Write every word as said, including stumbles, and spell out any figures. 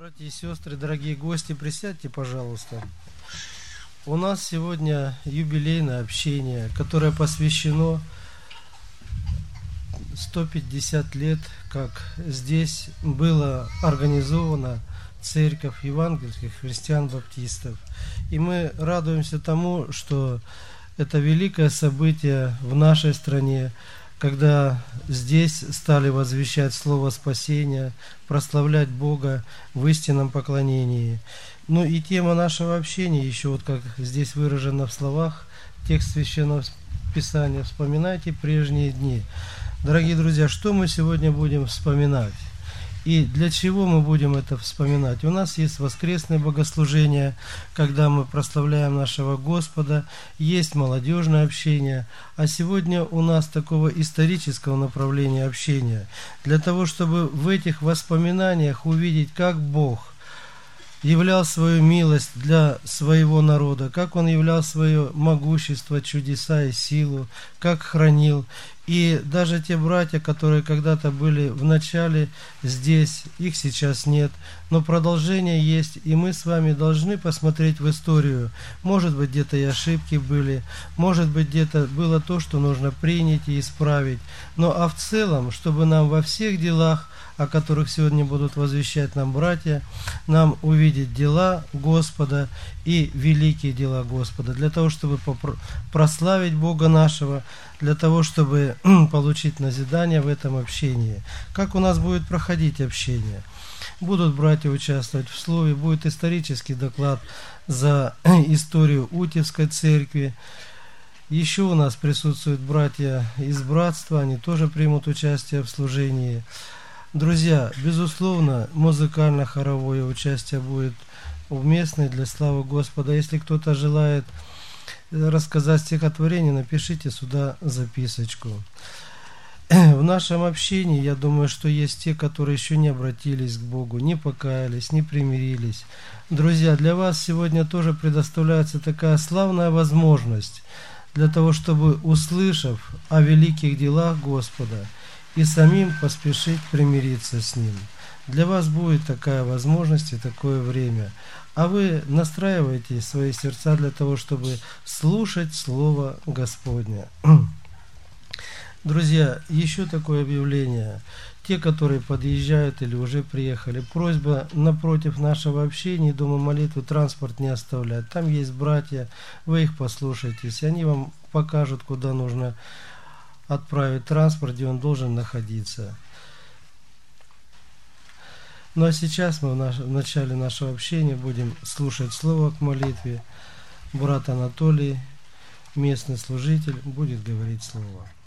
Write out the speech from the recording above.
Братья и сестры, дорогие гости, присядьте, пожалуйста. У нас сегодня юбилейное общение, которое посвящено сто пятьдесят лет, как здесь была организована церковь евангельских христиан-баптистов. И мы радуемся тому, что это великое событие в нашей стране, когда здесь стали возвещать слово спасения, прославлять Бога в истинном поклонении. Ну и тема нашего общения, еще вот как здесь выражено в словах, текст Священного Писания: «Вспоминайте прежние дни». Дорогие друзья, что мы сегодня будем вспоминать? И для чего мы будем это вспоминать? У нас есть воскресное богослужение, когда мы прославляем нашего Господа, есть молодежное общение, а сегодня у нас такого исторического направления общения, для того, чтобы в этих воспоминаниях увидеть, как Бог являл свою милость для своего народа, как Он являл свое могущество, чудеса и силу, как хранил. И даже те братья, которые когда-то были в начале здесь, их сейчас нет, но продолжение есть, и мы с вами должны посмотреть в историю. Может быть, где-то и ошибки были, может быть, где-то было то, что нужно принять и исправить. Но а в целом, чтобы нам во всех делах, о которых сегодня будут возвещать нам братья, нам увидеть дела Господа и великие дела Господа, для того, чтобы прославить Бога нашего, для того, чтобы получить назидание в этом общении. Как у нас будет проходить общение? Будут братья участвовать в слове, будет исторический доклад за историю Утевской церкви. Еще у нас присутствуют братья из братства, они тоже примут участие в служении. Друзья, безусловно, музыкально-хоровое участие будет уместное для славы Господа. Если кто-то желает рассказать стихотворение, напишите сюда записочку. В нашем общении, я думаю, что есть те, которые еще не обратились к Богу, не покаялись, не примирились. Друзья, для вас сегодня тоже предоставляется такая славная возможность для того, чтобы, услышав о великих делах Господа, и самим поспешить примириться с Ним. Для вас будет такая возможность и такое время. А вы настраивайте свои сердца для того, чтобы слушать Слово Господне. Друзья, еще такое объявление. Те, которые подъезжают или уже приехали, просьба напротив нашего общения, дома молитвы, транспорт не оставлять. Там есть братья, вы их послушайтесь, они вам покажут, куда нужно отправить транспорт, где он должен находиться. Ну а сейчас мы в, наш, в начале нашего общения будем слушать слово к молитве. Брат Анатолий, местный служитель, будет говорить слово.